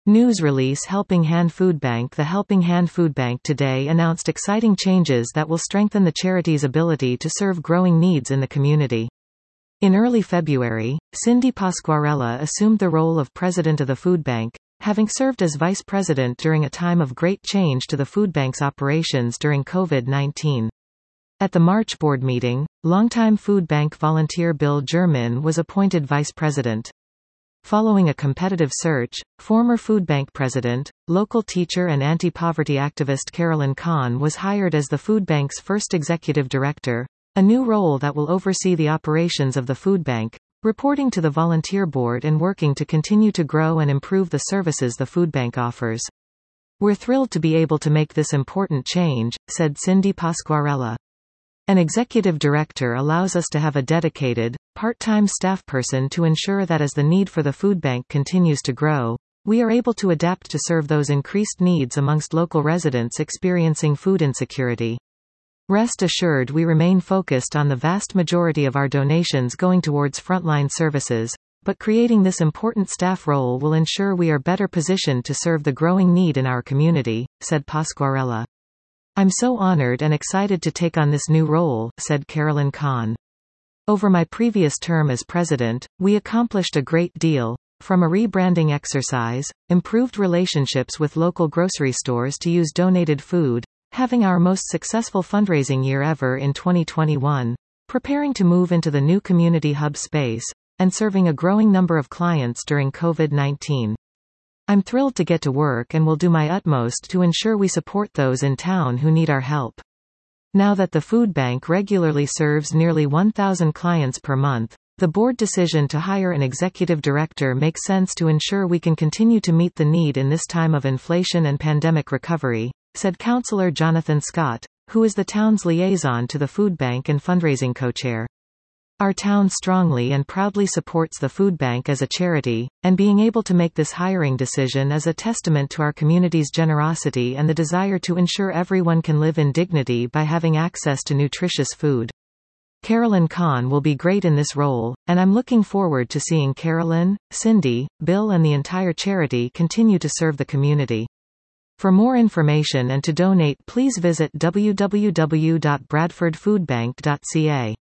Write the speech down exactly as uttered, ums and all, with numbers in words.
News release Helping Hand Food Bank. The Helping Hand Food Bank today announced exciting changes that will strengthen the charity's ability to serve growing needs in the community. In early February, Cindy Pasquarella assumed the role of president of the food bank, having served as vice president during a time of great change to the food bank's operations during COVID nineteen. At the March board meeting, longtime food bank volunteer Bill German was appointed vice president. Following a competitive search, former food bank president, local teacher and anti-poverty activist Carolyn Kahn was hired as the food bank's first executive director, a new role that will oversee the operations of the food bank, reporting to the volunteer board and working to continue to grow and improve the services the food bank offers. "We're thrilled to be able to make this important change," said Cindy Pasquarella. "An executive director allows us to have a dedicated, part-time staff person to ensure that as the need for the food bank continues to grow, we are able to adapt to serve those increased needs amongst local residents experiencing food insecurity. Rest assured we remain focused on the vast majority of our donations going towards frontline services, but creating this important staff role will ensure we are better positioned to serve the growing need in our community," said Pasquarella. "I'm so honored and excited to take on this new role," said Carolyn Kahn. "Over my previous term as president, we accomplished a great deal, from a rebranding exercise, improved relationships with local grocery stores to use donated food, having our most successful fundraising year ever in twenty twenty-one, preparing to move into the new community hub space, and serving a growing number of clients during COVID nineteen. I'm thrilled to get to work and will do my utmost to ensure we support those in town who need our help. Now that the food bank regularly serves nearly one thousand clients per month, the board decision to hire an executive director makes sense to ensure we can continue to meet the need in this time of inflation and pandemic recovery," said Councillor Jonathan Scott, who is the town's liaison to the food bank and fundraising co-chair. "Our town strongly and proudly supports the food bank as a charity, and being able to make this hiring decision is a testament to our community's generosity and the desire to ensure everyone can live in dignity by having access to nutritious food. Carolyn Kahn will be great in this role, and I'm looking forward to seeing Carolyn, Cindy, Bill and the entire charity continue to serve the community. For more information and to donate, please visit w w w dot bradford food bank dot c a.